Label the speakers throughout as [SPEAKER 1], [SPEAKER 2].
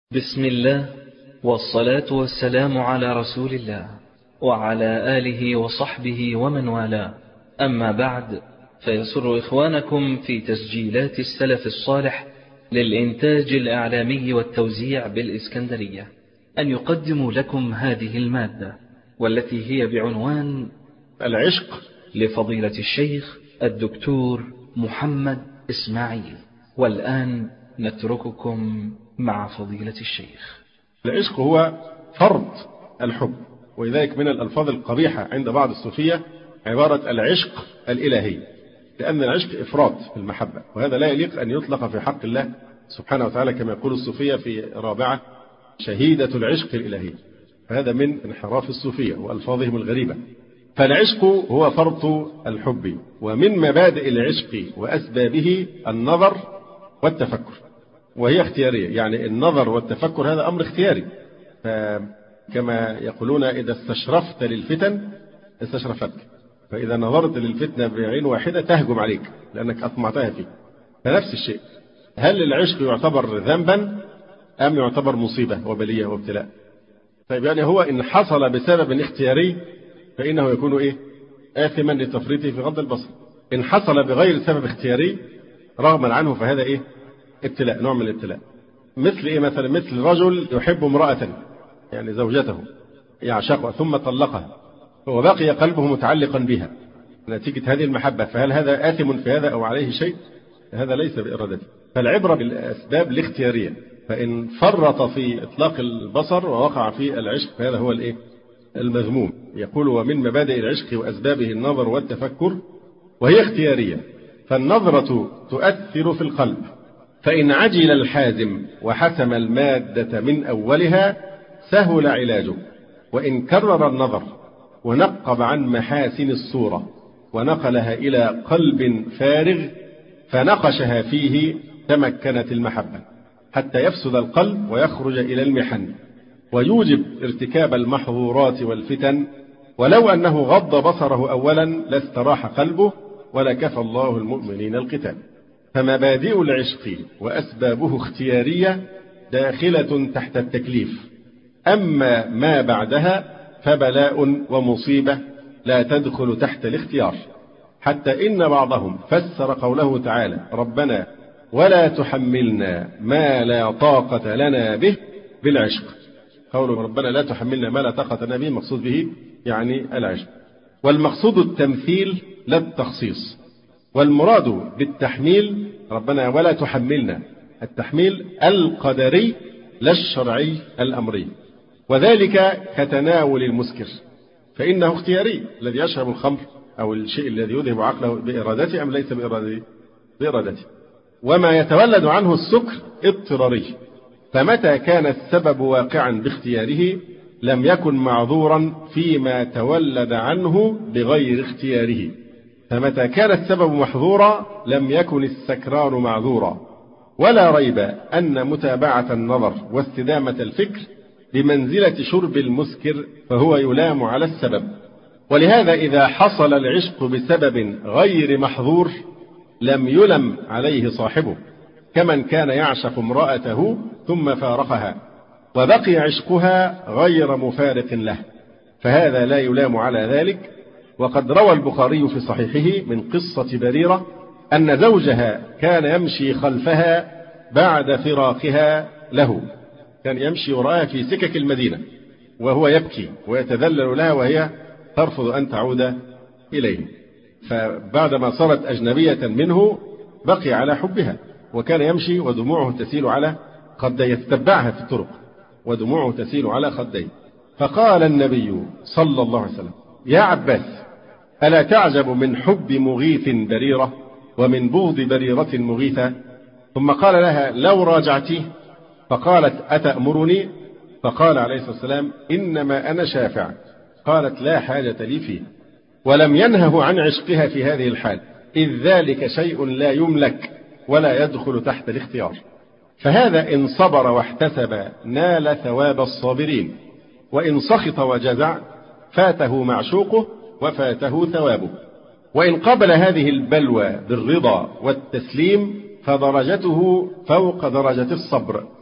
[SPEAKER 1] بسم الله والصلاة والسلام على رسول الله وعلى آله وصحبه ومن والاه. أما بعد، فيسر إخوانكم في تسجيلات السلف الصالح للإنتاج الإعلامي والتوزيع بالإسكندرية أن يقدموا لكم هذه المادة، والتي هي بعنوان العشق لفضيلة الشيخ الدكتور محمد إسماعيل. والآن نترككم مع فضيلة الشيخ.
[SPEAKER 2] العشق هو فرض الحب، ولذلك من الألفاظ القبيحة عند بعض الصوفية عبارة العشق الإلهي، لأن العشق إفراط في المحبة، وهذا لا يليق أن يطلق في حق الله سبحانه وتعالى، كما يقول الصوفية في رابعة شهيدة العشق الإلهي. فهذا من انحراف الصوفية وألفاظهم الغريبة. فالعشق هو فرط الحب، ومن مبادئ العشق وأسبابه النظر والتفكر، وهي اختيارية. يعني النظر والتفكر هذا أمر اختياري، فكما يقولون إذا استشرفت للفتن استشرفتك، فإذا نظرت للفتنة بعين واحدة تهجم عليك لأنك أطمعتها فيه. فنفس الشيء، هل العشق يعتبر ذنبا أم يعتبر مصيبة وبلية وابتلاء؟ طيب، يعني هو إن حصل بسبب اختياري فإنه يكون آثما لتفريطه في غض البصر. إن حصل بغير سبب اختياري رغما عنه فهذا ابتلاء، نوع من الابتلاء. مثل مثلا مثل رجل يحب امرأة، يعني زوجته يعشقها ثم طلقها وبقي قلبه متعلقا بها نتيجة هذه المحبة، فهل هذا آثم في هذا أو عليه شيء؟ هذا ليس بإرادته. فالعبرة بالأسباب الاختيارية، فإن فرط في إطلاق البصر ووقع في العشق فهذا هو المذموم. يقول ومن مبادئ العشق وأسبابه النظر والتفكر، وهي اختيارية. فالنظرة تؤثر في القلب، فإن عجل الحازم وحسم المادة من أولها سهل علاجه، وإن كرر النظر ونقب عن محاسن الصورة ونقلها إلى قلب فارغ فنقشها فيه تمكنت المحبة حتى يفسد القلب ويخرج إلى المحن ويوجب ارتكاب المحظورات والفتن، ولو أنه غض بصره أولا لاستراح قلبه ولكفى الله المؤمنين القتال. فمبادئ العشق وأسبابه اختيارية داخلة تحت التكليف، أما ما بعدها فبلاء ومصيبة لا تدخل تحت الاختيار، حتى إن بعضهم فسر قوله تعالى ربنا ولا تحملنا ما لا طاقة لنا به بالعشق. قول ربنا لا تحملنا ما لا طاقة لنا به مقصود به يعني العشق، والمقصود التمثيل لا التخصيص. والمراد بالتحميل ربنا ولا تحملنا التحميل القدري لا الشرعي الأمري، وذلك كتناول المسكر فإنه اختياري، الذي يشرب الخمر أو الشيء الذي يذهب عقله بإرادته أم ليس بإرادته. وما يتولد عنه السكر اضطراري، فمتى كان السبب واقعا باختياره لم يكن معذورا فيما تولد عنه بغير اختياره، فمتى كان السبب محظورا لم يكن السكران معذورا. ولا ريب أن متابعة النظر واستدامة الفكر بمنزلة شرب المسكر، فهو يلام على السبب. ولهذا إذا حصل العشق بسبب غير محظور لم يلم عليه صاحبه، كمن كان يعشق امرأته ثم فارقها وبقي عشقها غير مفارق له، فهذا لا يلام على ذلك. وقد روى البخاري في صحيحه من قصة بريرة أن زوجها كان يمشي خلفها بعد فراقها له، كان يمشي وراءها في سكك المدينة وهو يبكي ويتذلل لها وهي ترفض أن تعود إليه، فبعدما صارت أجنبية منه بقي على حبها، وكان يمشي ودموعه تسيل على خديه، يتبعها في الطرق ودموعه تسيل على خديه. فقال النبي صلى الله عليه وسلم يا عباس ألا تعجب من حب مغيث بريرة ومن بغض بريرة مغيثة؟ ثم قال لها لو راجعتيه، فقالت أتأمرني؟ فقال عليه الصلاة والسلام إنما أنا شافع. قالت لا حاجة لي فيه. ولم ينهه عن عشقها في هذه الحال، إذ ذلك شيء لا يملك ولا يدخل تحت الاختيار، فهذا إن صبر واحتسب نال ثواب الصابرين، وإن سخط وجزع فاته معشوقه وفاته ثوابه. وإن قبل هذه البلوى بالرضا والتسليم فدرجته فوق درجة الصبر،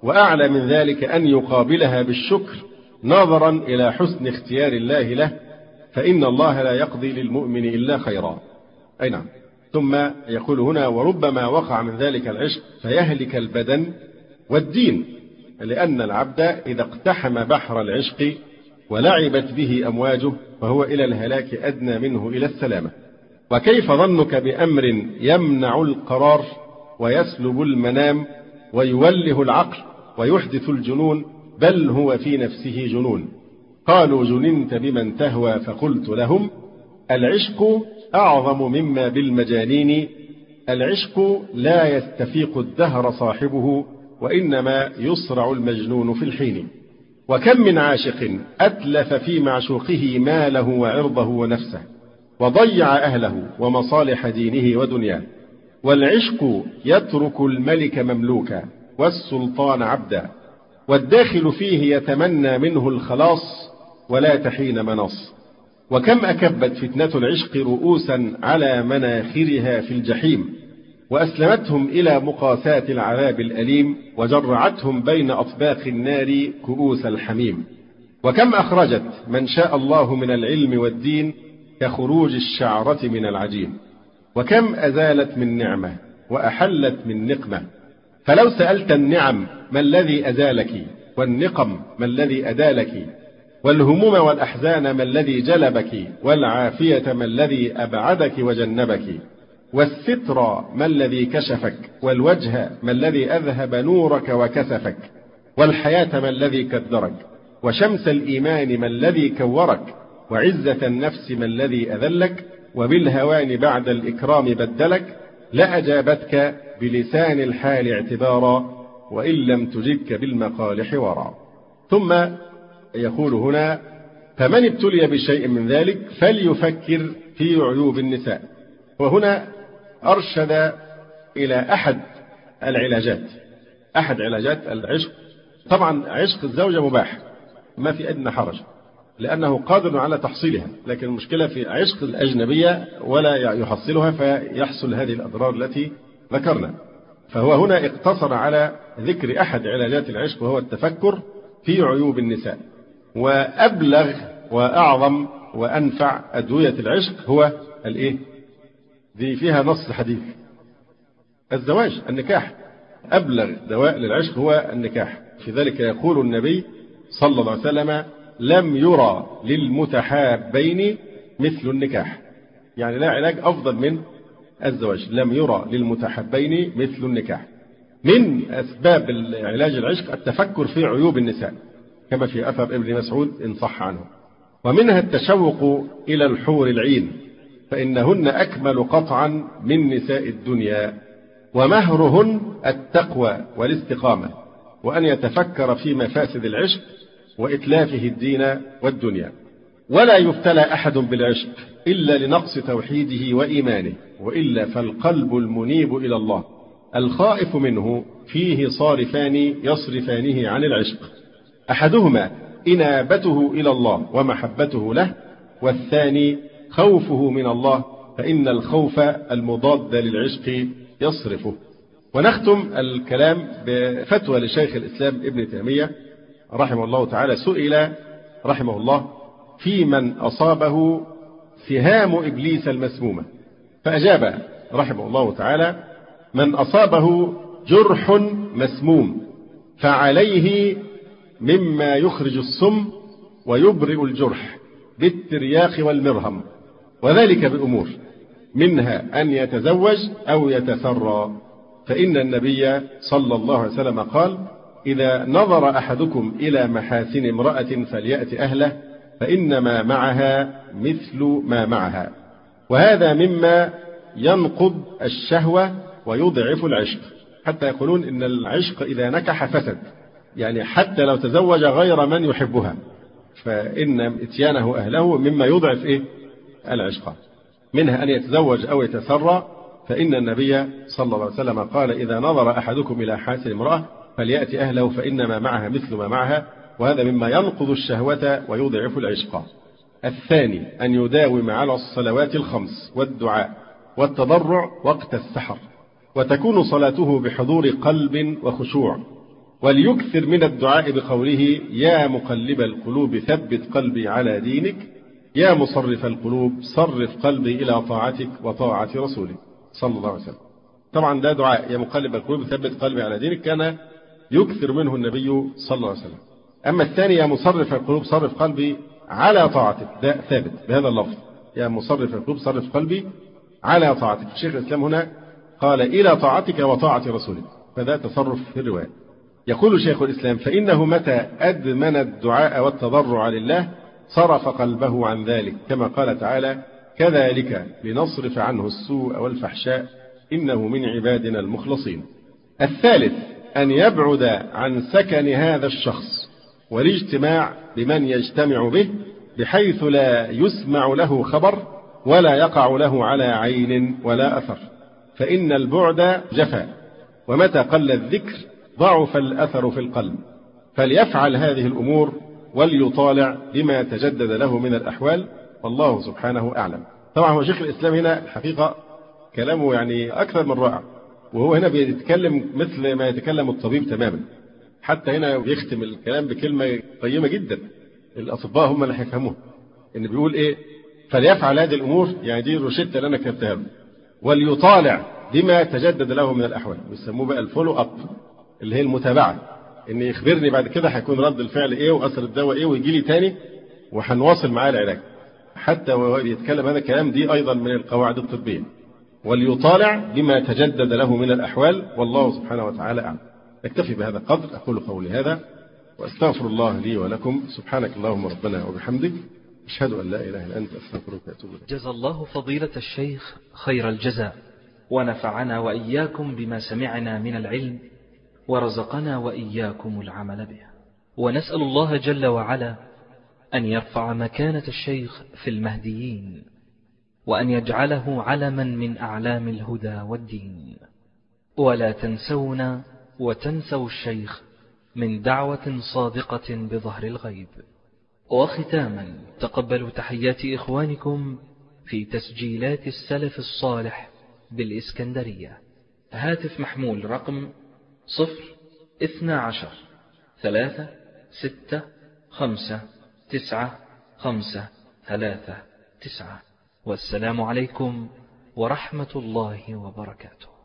[SPEAKER 2] وأعلى من ذلك أن يقابلها بالشكر نظرا إلى حسن اختيار الله له، فإن الله لا يقضي للمؤمن إلا خيرا. أي نعم. ثم يقول هنا: وربما وقع من ذلك العشق فيهلك البدن والدين، لأن العبد إذا اقتحم بحر العشق ولعبت به أمواجه فهو إلى الهلاك أدنى منه إلى السلامة. وكيف ظنك بأمر يمنع القرار ويسلب المنام ويوله العقل ويحدث الجنون، بل هو في نفسه جنون. قالوا: جننت بمن تهوى، فقلت لهم: العشق أعظم مما بالمجانين، العشق لا يستفيق الدهر صاحبه، وإنما يصرع المجنون في الحين. وكم من عاشق أتلف في معشوقه ماله وعرضه ونفسه، وضيع أهله ومصالح دينه ودنياه. والعشق يترك الملك مملوكا والسلطان عبدا، والداخل فيه يتمنى منه الخلاص ولا تحين مناص. وكم أكبت فتنة العشق رؤوسا على مناخرها في الجحيم، وأسلمتهم إلى مقاساة العذاب الأليم، وجرعتهم بين أطباق النار كؤوس الحميم. وكم أخرجت من شاء الله من العلم والدين كخروج الشعرة من العجين. وكم أزالت من نعمة وأحلت من نقمة. فلو سألت النعم: ما الذي أزالك؟ والنقم: ما الذي أدالك؟ والهموم والأحزان: ما الذي جلبك؟ والعافية: ما الذي أبعدك وجنبك؟ والستر: ما الذي كشفك؟ والوجه: ما الذي أذهب نورك وكسفك؟ والحياة: ما الذي كدرك؟ وشمس الإيمان: ما الذي كورك؟ وعزة النفس: ما الذي أذلك؟ وبالهوان بعد الإكرام بدلك، لأجابتك بلسان الحال اعتبارا، وإن لم تجدك بالمقال حوارا. ثم يقول هنا: فمن ابتلي بشيء من ذلك فليفكر في عيوب النساء. وهنا أرشد إلى أحد العلاجات، أحد علاجات العشق. طبعا عشق الزوجة مباح، ما في أدنى حرج، لأنه قادر على تحصيلها، لكن المشكلة في عشق الأجنبية ولا يحصلها فيحصل هذه الأضرار التي ذكرنا. فهو هنا اقتصر على ذكر أحد علاجات العشق، وهو التفكر في عيوب النساء. وأبلغ وأعظم وأنفع أدوية العشق هو الإيه؟ دي فيها نص حديث: الزواج، النكاح. أبلغ دواء للعشق هو النكاح. في ذلك يقول النبي صلى الله عليه وسلم: لم يرى للمتحابين مثل النكاح. يعني لا علاج أفضل من الزواج. لم يرى للمتحابين مثل النكاح. من أسباب علاج العشق التفكر في عيوب النساء، كما في أثر ابن مسعود إن صح عنه. ومنها التشوق إلى الحور العين، فإنهن أكمل قطعا من نساء الدنيا، ومهرهن التقوى والاستقامة، وأن يتفكر في مفاسد العشق وإتلافه الدين والدنيا. ولا يبتلى أحد بالعشق إلا لنقص توحيده وإيمانه، وإلا فالقلب المنيب إلى الله الخائف منه فيه صارفان يصرفانه عن العشق: أحدهما إنابته إلى الله ومحبته له، والثاني خوفه من الله، فإن الخوف المضاد للعشق يصرفه. ونختم الكلام بفتوى لشيخ الإسلام ابن تيمية رحمه الله تعالى. سئل رحمه الله في من أصابه سهام إبليس المسمومة، فأجاب رحمه الله تعالى: من أصابه جرح مسموم فعليه مما يخرج السم ويبرئ الجرح بالترياق والمرهم، وذلك بأمور، منها أن يتزوج أو يتسرى، فإن النبي صلى الله عليه وسلم قال: إذا نظر أحدكم إلى محاسن امرأة فليأت أهله، فإنما معها مثل ما معها. وهذا مما ينقض الشهوة ويضعف العشق، حتى يقولون إن العشق إذا نكح فسد، يعني حتى لو تزوج غير من يحبها، فإن إتيانه أهله مما يضعف العشق. منها أن يتزوج أو يتسرى، فإن النبي صلى الله عليه وسلم قال: إذا نظر أحدكم إلى حاسن امرأة فليأتي أهله، فإنما معها مثل ما معها. وهذا مما ينقض الشهوة ويضعف العشق. الثاني أن يداوم على الصلوات الخمس والدعاء والتضرع وقت السحر، وتكون صلاته بحضور قلب وخشوع، وليكثر من الدعاء بقوله يا مقلب القلوب ثبت قلبي على دينك يا مصرف القلوب صرف قلبي إلى طاعتك وطاعة رسولك صلى الله عليه وسلم. طبعا ده دعاء يا مقلب القلوب ثبت قلبي على دينك كان يكثر منه النبي صلى الله عليه وسلم. أما الثاني يا مصرف القلوب صرف قلبي على طاعتك ده ثابت بهذا اللفظ يا مصرف القلوب صرف قلبي على طاعتك. شيخ الإسلام هنا قال إلى طاعتك وطاعة رسولك فده تصرف في الرواية. يقول شيخ الإسلام فإنه متى أدمن الدعاء والتضرع لله صرف قلبه عن ذلك كما قال تعالى كذلك لنصرف عنه السوء والفحشاء إنه من عبادنا المخلصين. الثالث أن يبعد عن سكن هذا الشخص والاجتماع بمن يجتمع به بحيث لا يسمع له خبر ولا يقع له على عين ولا أثر فإن البعد جفاء ومتى قل الذكر ضعف الأثر في القلب فليفعل هذه الأمور وليطالع بما تجدد له من الأحوال والله سبحانه أعلم. طبعا هو شيخ الإسلام هنا الحقيقة كلامه يعني أكثر من رائع وهو هنا بيتكلم مثل ما يتكلم الطبيب تماما. حتى هنا يختم الكلام بكلمة قيمة جدا الأطباء هم اللي هيفهموها إن بيقول إيه فليفعل هذه الأمور يعني دي الروشتة اللي أنا كتبتها له وليطالع بما تجدد له من الأحوال بيسموه بقى الفولو أب اللي هي المتابعة إن يخبرني بعد كده هيكون رد الفعل إيه وأثر الدواء إيه ويجي لي تاني وهنواصل معاه العلاج. حتى وهو يتكلم هذا الكلام دي أيضا من القواعد الطبية وليطالع بما تجدد له من الأحوال والله سبحانه وتعالى أعلم. أكتفي بهذا القدر أقول قولي هذا وأستغفر الله لي ولكم سبحانك اللهم ربنا وبحمدك أشهد أن لا إله إلا أنت أستغفرك وأتوب إليك.
[SPEAKER 1] جزا الله فضيلة الشيخ خير الجزاء ونفعنا وإياكم بما سمعنا من العلم ورزقنا وإياكم العمل به ونسأل الله جل وعلا أن يرفع مكانة الشيخ في المهديين وأن يجعله علما من أعلام الهدى والدين ولا تنسونا وتنسوا الشيخ من دعوة صادقة بظهر الغيب. وختاما تقبلوا تحيات إخوانكم في تسجيلات السلف الصالح بالإسكندرية. هاتف محمول رقم 012 3 6 5 9 5 3 9. والسلام عليكم ورحمة الله وبركاته.